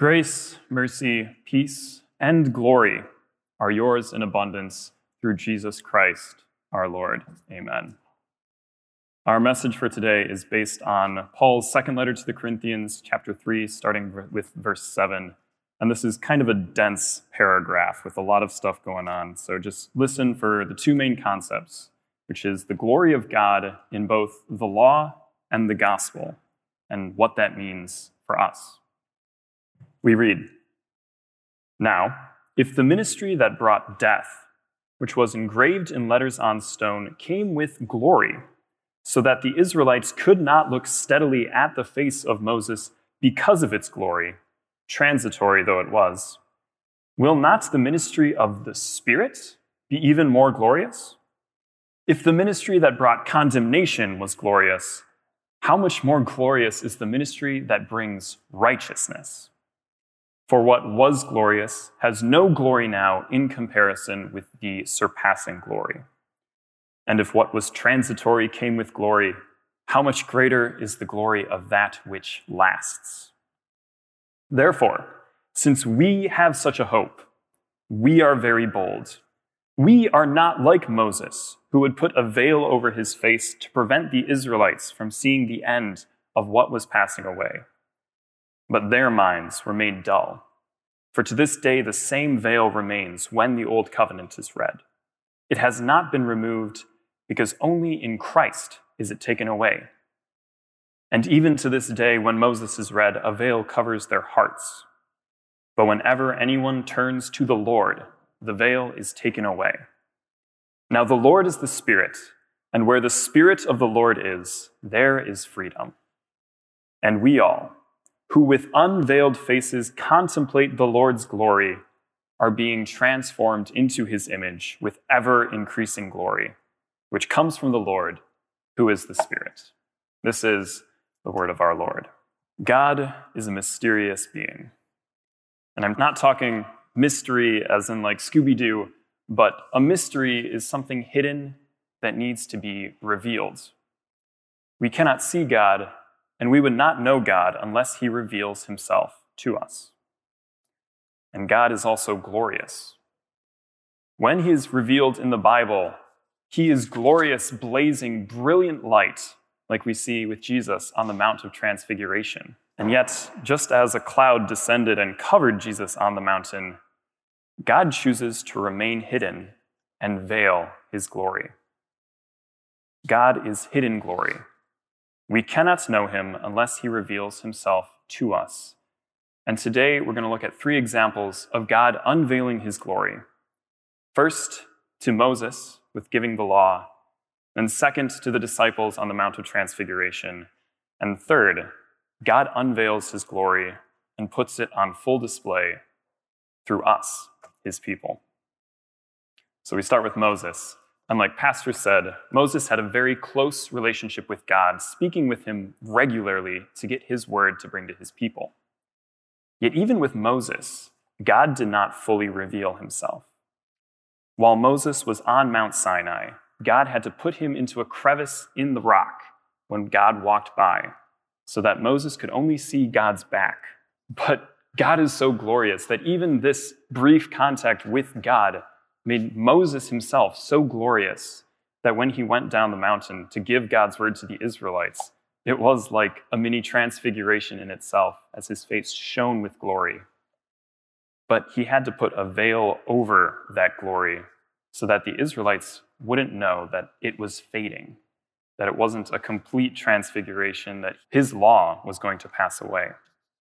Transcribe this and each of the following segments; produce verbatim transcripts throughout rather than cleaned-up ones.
Grace, mercy, peace, and glory are yours in abundance through Jesus Christ, our Lord. Amen. Our message for today is based on Paul's second letter to the Corinthians, chapter three, starting with verse seven. And this is kind of a dense paragraph with a lot of stuff going on. So just listen for the two main concepts, which is the glory of God in both the law and the gospel, and what that means for us. We read, "Now, if the ministry that brought death, which was engraved in letters on stone, came with glory, so that the Israelites could not look steadily at the face of Moses because of its glory, transitory though it was, will not the ministry of the Spirit be even more glorious? If the ministry that brought condemnation was glorious, how much more glorious is the ministry that brings righteousness? For what was glorious has no glory now in comparison with the surpassing glory. And if what was transitory came with glory, how much greater is the glory of that which lasts? Therefore, since we have such a hope, we are very bold. We are not like Moses, who would put a veil over his face to prevent the Israelites from seeing the end of what was passing away. But their minds were made dull. For to this day the same veil remains when the old covenant is read. It has not been removed because only in Christ is it taken away. And even to this day when Moses is read, a veil covers their hearts. But whenever anyone turns to the Lord, the veil is taken away. Now the Lord is the Spirit, and where the Spirit of the Lord is, there is freedom. And we all, who with unveiled faces contemplate the Lord's glory, are being transformed into his image with ever-increasing glory, which comes from the Lord, who is the Spirit." This is the word of our Lord. God is a mysterious being. And I'm not talking mystery as in like Scooby-Doo, but a mystery is something hidden that needs to be revealed. We cannot see God, and we would not know God unless he reveals himself to us. And God is also glorious. When he is revealed in the Bible, he is glorious, blazing, brilliant light, like we see with Jesus on the Mount of Transfiguration. And yet, just as a cloud descended and covered Jesus on the mountain, God chooses to remain hidden and veil his glory. God is hidden glory. We cannot know him unless he reveals himself to us. And today we're going to look at three examples of God unveiling his glory. First, to Moses with giving the law. Then second, to the disciples on the Mount of Transfiguration. And third, God unveils his glory and puts it on full display through us, his people. So we start with Moses. And like Pastor said, Moses had a very close relationship with God, speaking with him regularly to get his word to bring to his people. Yet even with Moses, God did not fully reveal himself. While Moses was on Mount Sinai, God had to put him into a crevice in the rock when God walked by, so that Moses could only see God's back. But God is so glorious that even this brief contact with God made Moses himself so glorious that when he went down the mountain to give God's word to the Israelites, it was like a mini transfiguration in itself as his face shone with glory. But he had to put a veil over that glory so that the Israelites wouldn't know that it was fading, that it wasn't a complete transfiguration, that his law was going to pass away.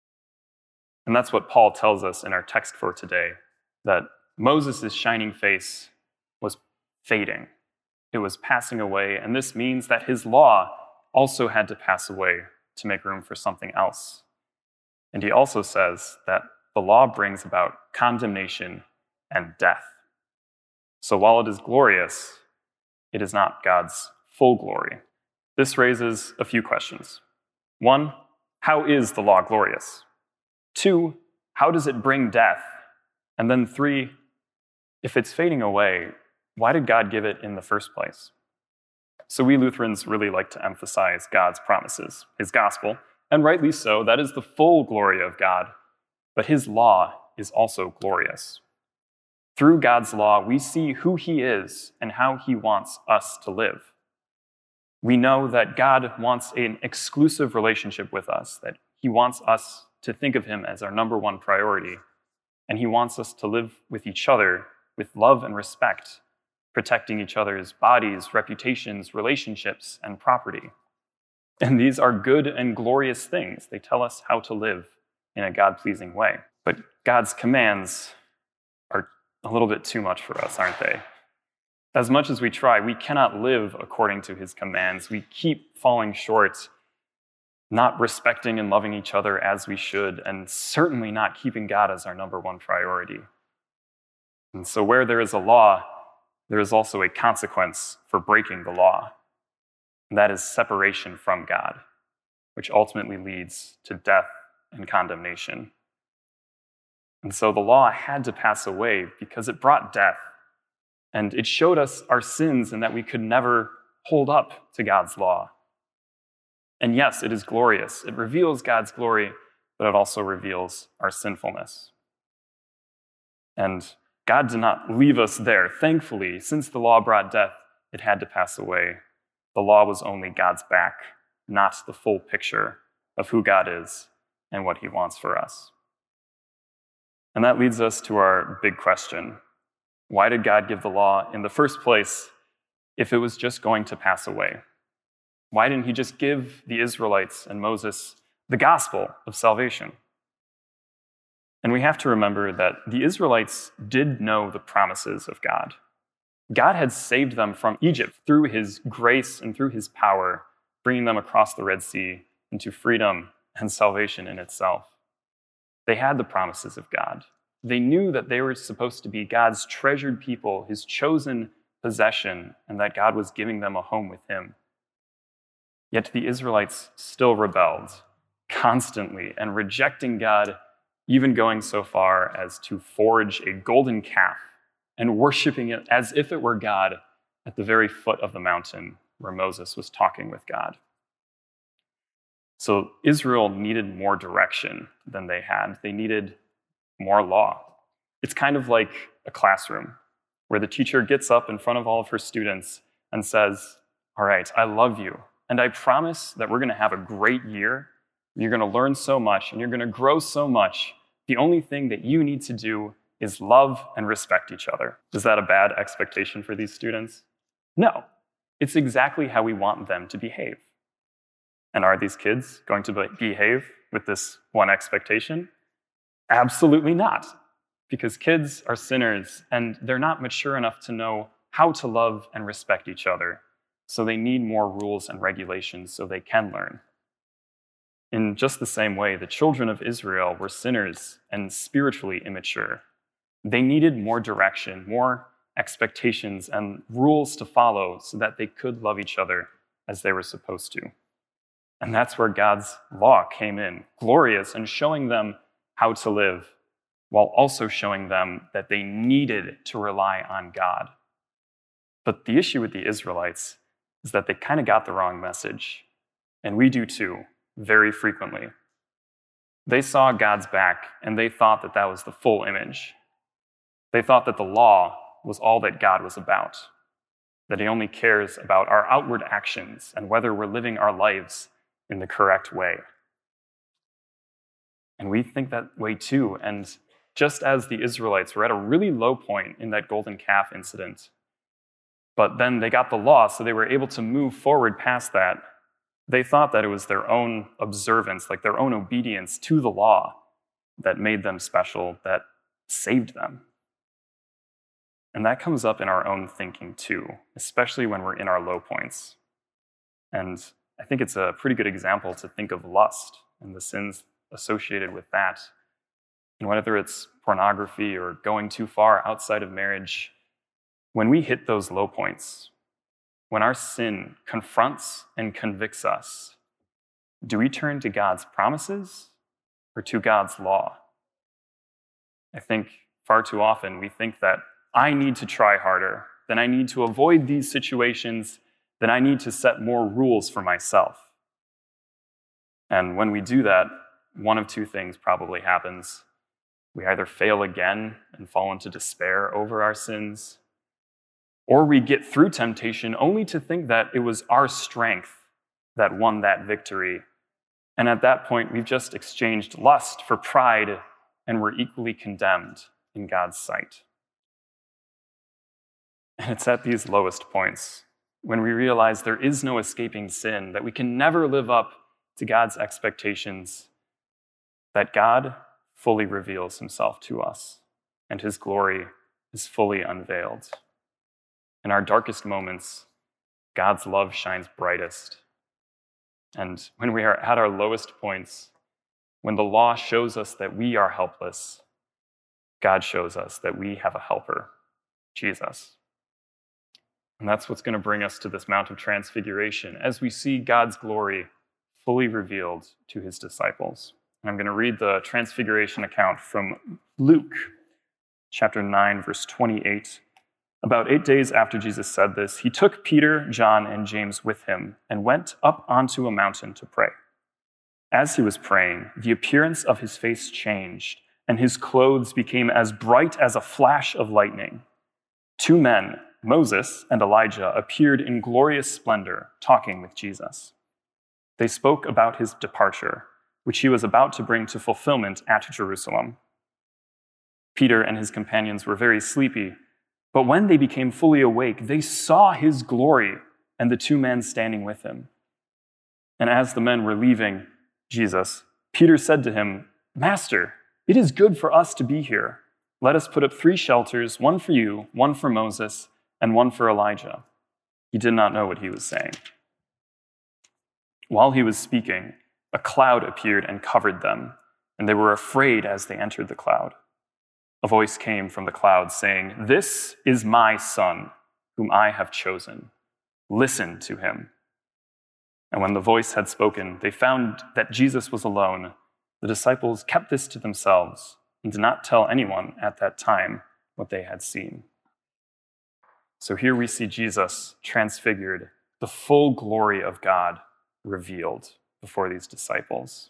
And that's what Paul tells us in our text for today, that Moses' shining face was fading. It was passing away, and this means that his law also had to pass away to make room for something else. And he also says that the law brings about condemnation and death. So while it is glorious, it is not God's full glory. This raises a few questions. One, how is the law glorious? Two, how does it bring death? And then three, if it's fading away, why did God give it in the first place? So we Lutherans really like to emphasize God's promises, his gospel, and rightly so. That is the full glory of God. but his law is also glorious. Through God's law, we see who he is and how he wants us to live. We know that God wants an exclusive relationship with us, that he wants us to think of him as our number one priority, and he wants us to live with each other with love and respect, protecting each other's bodies, reputations, relationships, and property. And these are good and glorious things. They tell us how to live in a God-pleasing way. But God's commands are a little bit too much for us, aren't they? As much as we try, we cannot live according to his commands. We keep falling short, not respecting and loving each other as we should, and certainly not keeping God as our number one priority. And so where there is a law, there is also a consequence for breaking the law. And that is separation from God, which ultimately leads to death and condemnation. And so the law had to pass away because it brought death. And it showed us our sins and that we could never hold up to God's law. And yes, it is glorious. It reveals God's glory, but it also reveals our sinfulness. And God did not leave us there. Thankfully, since the law brought death, it had to pass away. The law was only God's back, not the full picture of who God is and what he wants for us. And that leads us to our big question. Why did God give the law in the first place if it was just going to pass away? Why didn't he just give the Israelites and Moses the gospel of salvation? And we have to remember that the Israelites did know the promises of God. God had saved them from Egypt through his grace and through his power, bringing them across the Red Sea into freedom and salvation in itself. They had the promises of God. They knew that they were supposed to be God's treasured people, his chosen possession, and that God was giving them a home with him. Yet the Israelites still rebelled constantly and rejecting God, even going so far as to forge a golden calf and worshiping it as if it were God at the very foot of the mountain where Moses was talking with God. So Israel needed more direction than they had. They needed more law. It's kind of like a classroom where the teacher gets up in front of all of her students and says, all right, I love you, and I promise that we're going to have a great year. You're going to learn so much, and you're going to grow so much. The only thing that you need to do is love and respect each other. Is that a bad expectation for these students? No. It's exactly how we want them to behave. And are these kids going to be- behave with this one expectation? Absolutely not. Because kids are sinners, and they're not mature enough to know how to love and respect each other. So they need more rules and regulations so they can learn. In just the same way, the children of Israel were sinners and spiritually immature. They needed more direction, more expectations, and rules to follow so that they could love each other as they were supposed to. And that's where God's law came in, glorious and showing them how to live, while also showing them that they needed to rely on God. But the issue with the Israelites is that they kind of got the wrong message, and we do too, very frequently. They saw God's back, and they thought that that was the full image. They thought that the law was all that God was about, that he only cares about our outward actions and whether we're living our lives in the correct way. And we think that way too, and just as the Israelites were at a really low point in that golden calf incident, but then they got the law, so they were able to move forward past that. They thought that it was their own observance, like their own obedience to the law, that made them special, that saved them. And that comes up in our own thinking too, especially when we're in our low points. And I think it's a pretty good example to think of lust and the sins associated with that. And whether it's pornography or going too far outside of marriage, when we hit those low points, when our sin confronts and convicts us, do we turn to God's promises or to God's law? I think far too often we think that I need to try harder, then I need to avoid these situations, then I need to set more rules for myself. And when we do that, one of two things probably happens. We either fail again and fall into despair over our sins, or we get through temptation only to think that it was our strength that won that victory. And at that point, we've just exchanged lust for pride, and we're equally condemned in God's sight. And it's at these lowest points, when we realize there is no escaping sin, that we can never live up to God's expectations, that God fully reveals himself to us, and his glory is fully unveiled. In our darkest moments, God's love shines brightest. And when we are at our lowest points, when the law shows us that we are helpless, God shows us that we have a helper, Jesus. And that's what's going to bring us to this Mount of Transfiguration, as we see God's glory fully revealed to his disciples. And I'm going to read the Transfiguration account from Luke, chapter nine, verse twenty-eight. About eight days after Jesus said this, he took Peter, John, and James with him and went up onto a mountain to pray. As he was praying, the appearance of his face changed, and his clothes became as bright as a flash of lightning. Two men, Moses and Elijah, appeared in glorious splendor, talking with Jesus. They spoke about his departure, which he was about to bring to fulfillment at Jerusalem. Peter and his companions were very sleepy, but when they became fully awake, they saw his glory and the two men standing with him. And as the men were leaving Jesus, Peter said to him, "Master, it is good for us to be here. Let us put up three shelters, one for you, one for Moses, and one for Elijah." He did not know what he was saying. While he was speaking, a cloud appeared and covered them, and they were afraid as they entered the cloud. A voice came from the cloud saying, "This is my son, whom I have chosen. Listen to him." And when the voice had spoken, they found that Jesus was alone. The disciples kept this to themselves and did not tell anyone at that time what they had seen. So here we see Jesus transfigured, the full glory of God revealed before these disciples.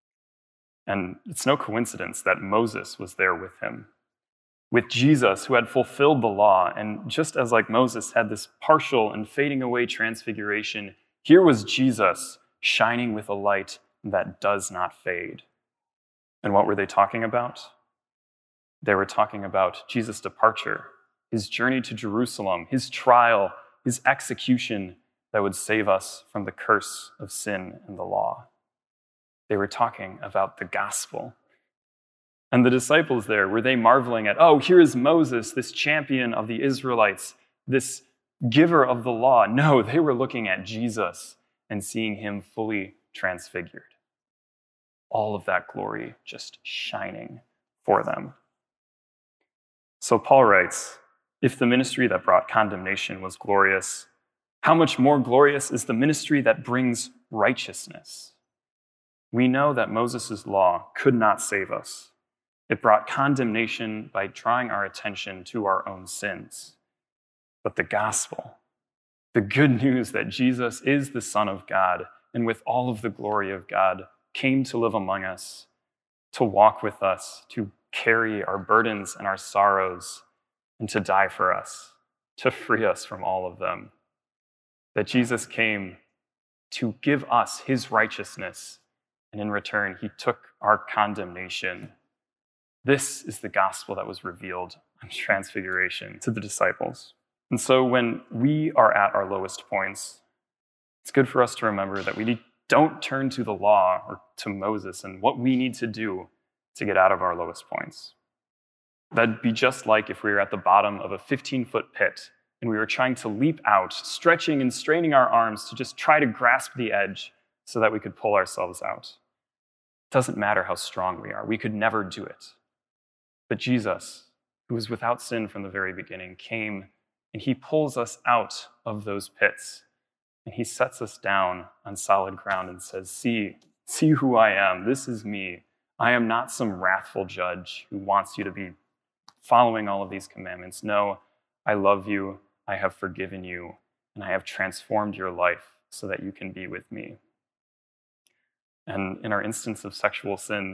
And it's no coincidence that Moses was there with him, with Jesus, who had fulfilled the law. And just as like Moses had this partial and fading away transfiguration, here was Jesus shining with a light that does not fade. And what were they talking about? They were talking about Jesus' departure, his journey to Jerusalem, his trial, his execution that would save us from the curse of sin and the law. They were talking about the gospel. And the disciples there, were they marveling at, oh, here is Moses, this champion of the Israelites, this giver of the law? No, they were looking at Jesus and seeing him fully transfigured. All of that glory just shining for them. So Paul writes, if the ministry that brought condemnation was glorious, how much more glorious is the ministry that brings righteousness? We know that Moses' law could not save us. It brought condemnation by drawing our attention to our own sins. But the gospel, the good news that Jesus is the Son of God, and with all of the glory of God, came to live among us, to walk with us, to carry our burdens and our sorrows, and to die for us, to free us from all of them. That Jesus came to give us his righteousness, and in return, he took our condemnation. This is the gospel that was revealed on Transfiguration to the disciples. And so when we are at our lowest points, it's good for us to remember that we don't turn to the law or to Moses and what we need to do to get out of our lowest points. That'd be just like if we were at the bottom of a fifteen-foot pit and we were trying to leap out, stretching and straining our arms to just try to grasp the edge so that we could pull ourselves out. It doesn't matter how strong we are. We could never do it. But Jesus, who was without sin from the very beginning, came and he pulls us out of those pits. And he sets us down on solid ground and says, see, see who I am. This is me. I am not some wrathful judge who wants you to be following all of these commandments. No, I love you. I have forgiven you. And I have transformed your life so that you can be with me. And in our instance of sexual sins,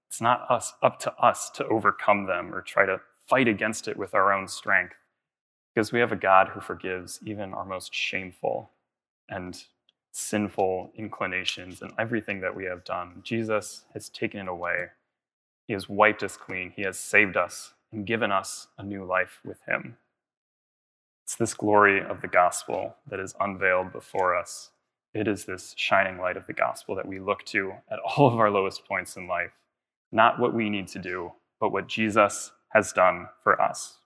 It's not us up to us to overcome them or try to fight against it with our own strength, because we have a God who forgives even our most shameful and sinful inclinations and everything that we have done. Jesus has taken it away. He has wiped us clean. He has saved us and given us a new life with him. It's this glory of the gospel that is unveiled before us. It is this shining light of the gospel that we look to at all of our lowest points in life. Not what we need to do, but what Jesus has done for us.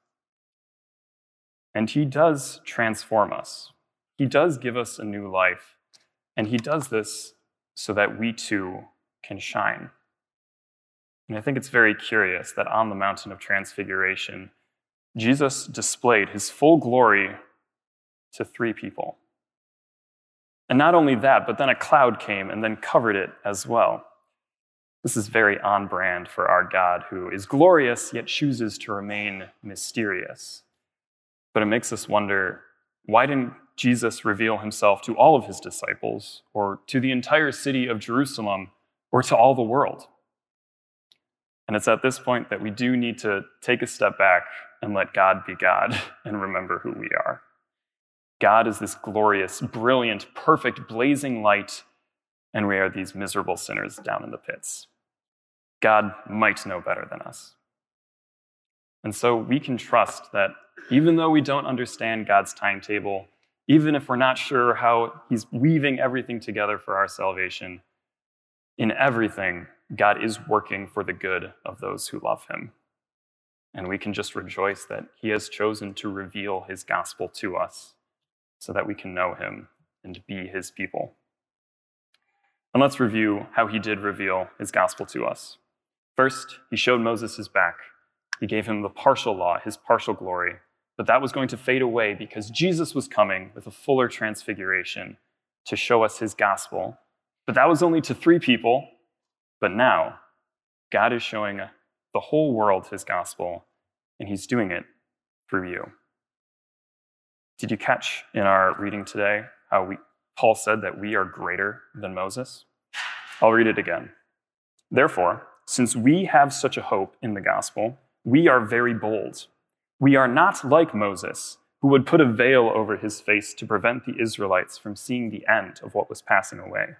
And he does transform us. He does give us a new life. And he does this so that we too can shine. And I think it's very curious that on the mountain of transfiguration, Jesus displayed his full glory to three people. And not only that, but then a cloud came and then covered it as well. This is very on brand for our God, who is glorious yet chooses to remain mysterious. But it makes us wonder, why didn't Jesus reveal himself to all of his disciples, or to the entire city of Jerusalem, or to all the world? And it's at this point that we do need to take a step back and let God be God and remember who we are. God is this glorious, brilliant, perfect, blazing light, and we are these miserable sinners down in the pits. God might know better than us. And so we can trust that even though we don't understand God's timetable, even if we're not sure how he's weaving everything together for our salvation, in everything, God is working for the good of those who love him. And we can just rejoice that he has chosen to reveal his gospel to us so that we can know him and be his people. And let's review how he did reveal his gospel to us. First, he showed Moses his back. He gave him the partial law, his partial glory, but that was going to fade away because Jesus was coming with a fuller transfiguration to show us his gospel. But that was only to three people. But now, God is showing the whole world his gospel, and he's doing it through you. Did you catch in our reading today how we, Paul said that we are greater than Moses? I'll read it again. Therefore, since we have such a hope in the gospel, we are very bold. We are not like Moses, who would put a veil over his face to prevent the Israelites from seeing the end of what was passing away.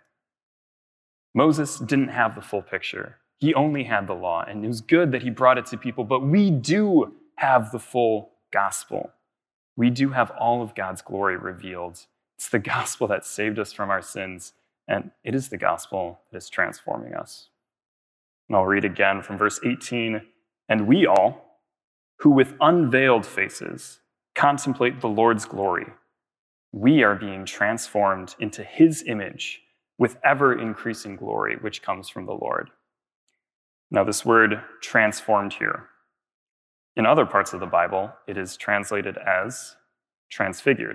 Moses didn't have the full picture. He only had the law, and it was good that he brought it to people, but we do have the full gospel. We do have all of God's glory revealed. It's the gospel that saved us from our sins, and it is the gospel that is transforming us. And I'll read again from verse eighteen. And we all, who with unveiled faces contemplate the Lord's glory, we are being transformed into his image with ever-increasing glory, which comes from the Lord. Now, this word transformed here, in other parts of the Bible, it is translated as transfigured.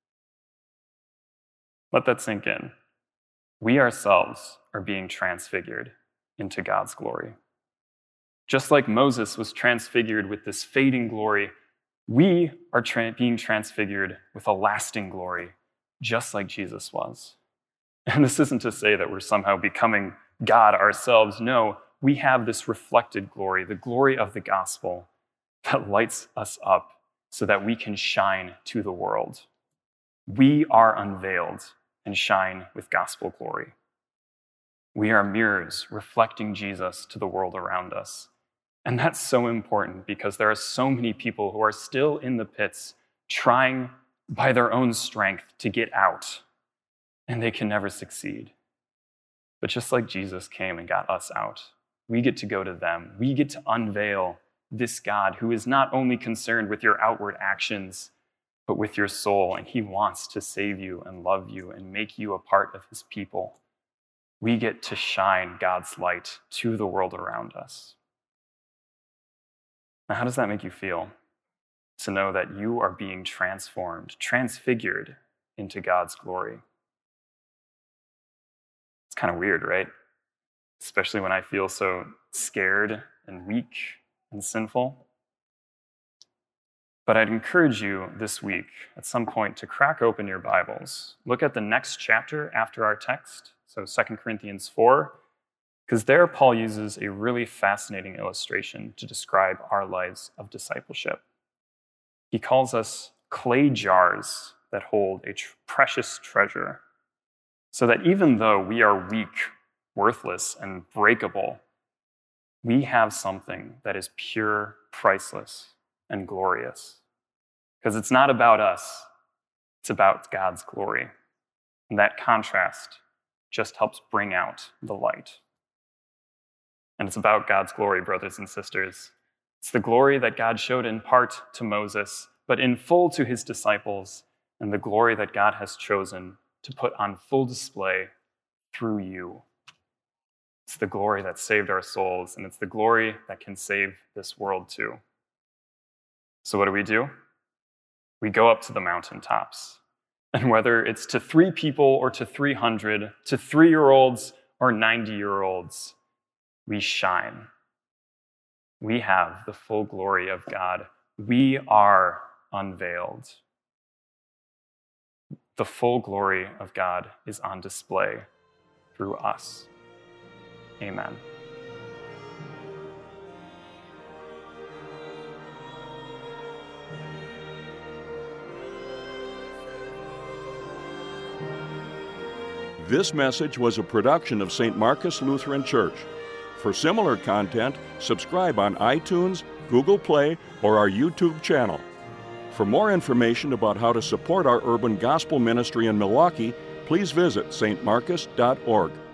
Let that sink in. We ourselves are being transfigured into God's glory. Just like Moses was transfigured with this fading glory, we are tra- being transfigured with a lasting glory, just like Jesus was. And this isn't to say that we're somehow becoming God ourselves. No, we have this reflected glory, the glory of the gospel that lights us up so that we can shine to the world. We are unveiled and shine with gospel glory. We are mirrors reflecting Jesus to the world around us. And that's so important because there are so many people who are still in the pits trying by their own strength to get out, and they can never succeed. But just like Jesus came and got us out, we get to go to them. We get to unveil this God who is not only concerned with your outward actions, but with your soul, and he wants to save you and love you and make you a part of his people. We get to shine God's light to the world around us. Now, how does that make you feel to know that you are being transformed, transfigured into God's glory? It's kind of weird, right? Especially when I feel so scared and weak and sinful. But I'd encourage you this week at some point to crack open your Bibles. Look at the next chapter after our text, so Second Corinthians four, Because there, Paul uses a really fascinating illustration to describe our lives of discipleship. He calls us clay jars that hold a tr- precious treasure, so that even though we are weak, worthless, and breakable, we have something that is pure, priceless, and glorious. Because it's not about us, it's about God's glory. And that contrast just helps bring out the light. And it's about God's glory, brothers and sisters. It's the glory that God showed in part to Moses, but in full to his disciples, and the glory that God has chosen to put on full display through you. It's the glory that saved our souls, and it's the glory that can save this world too. So what do we do? We go up to the mountaintops. And whether it's to three people or to three hundred, to three-year-olds or ninety-year-olds, we shine. We have the full glory of God. We are unveiled. The full glory of God is on display through us. Amen. This message was a production of Saint Marcus Lutheran Church. For similar content, subscribe on iTunes, Google Play, or our YouTube channel. For more information about how to support our urban gospel ministry in Milwaukee, please visit s t marcus dot org.